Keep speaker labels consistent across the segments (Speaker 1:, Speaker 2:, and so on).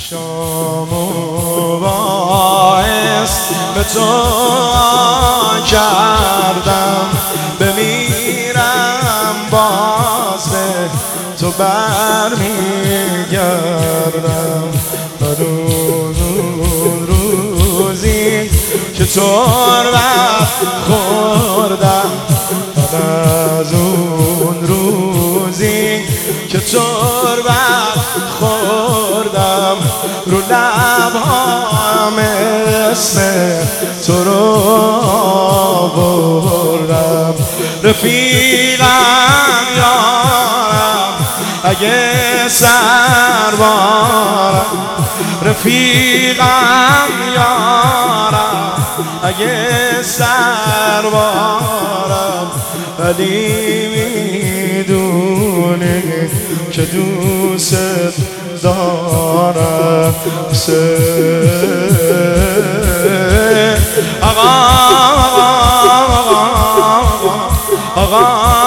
Speaker 1: شامو باعث به تو کردم، بمیرم باز به تو برمیگردم. روزی که تربت خوردم، از اون روزی که تربت خوردم، رو لبهام اسم تو رو بردم. رفیقم یارم اگه سربارم، رفیقم یارم اگه سربارم، ولی میدونی که دوست دارم. آقا آقا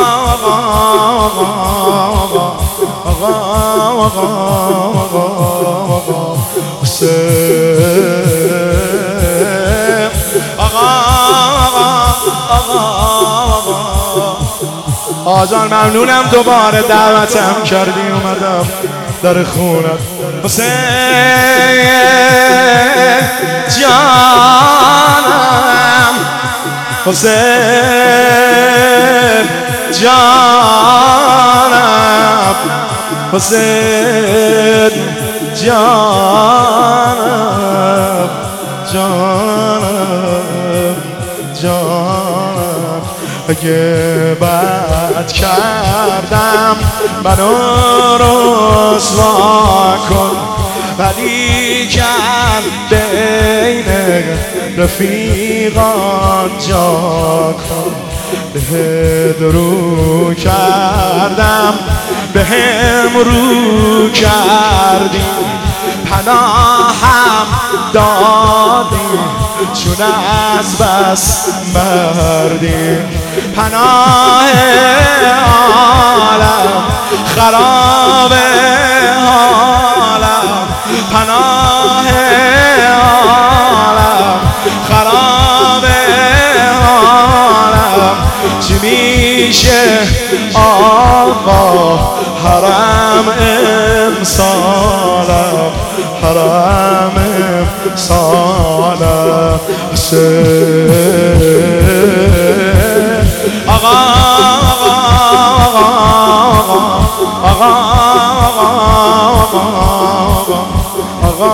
Speaker 1: آجان ممنونم دوباره دعوتم کردی اومدم در خونت. حسین جانم، حسین جانم، حسین جانم، جانم جانم. اگه بد کردم منو رسوا کن، ولی کن بین رفیقان جا کن. بهت رو کردم بهم رو کردی، پناهم دادی چون از بس مردی. پناه عالم خراب حالم، پناه عالم خراب حالم. چی میشه آقا حرم امسالم، حرم امسالم. آقا آقا آقا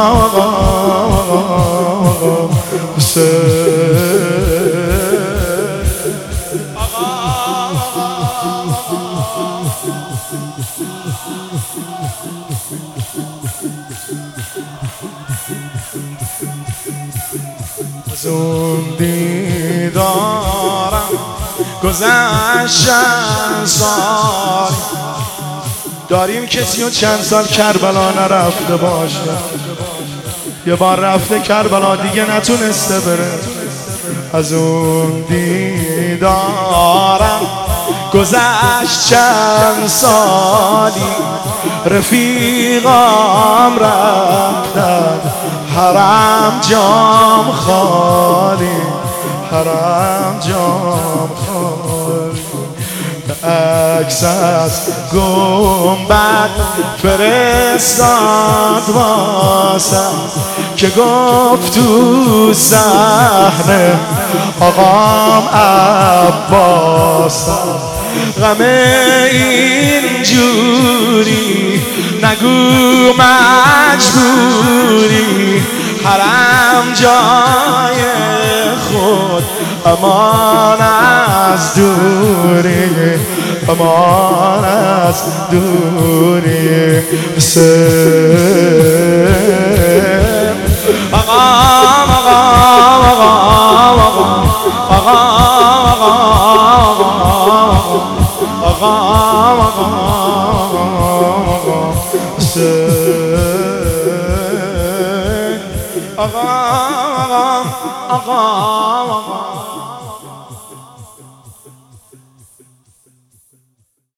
Speaker 1: از اون دیدارم گذشتن سال، داریم کسی رو چند سال کربلا نرفته باشه، یه بار رفته کربلا دیگه نتونسته بره. از اون دیدارم گذشت چند سالی، رفیقام رفتن حرم جام خالی، حرم جام خالی. عکس از گنبد فرستاد واسم که گفت تو صحنه آقام عباسم. غم اینجوری نگو مجبوری، حرم جای خود امان از دوری، امان از دوری. آقا آقا آقا آقا آقا آقا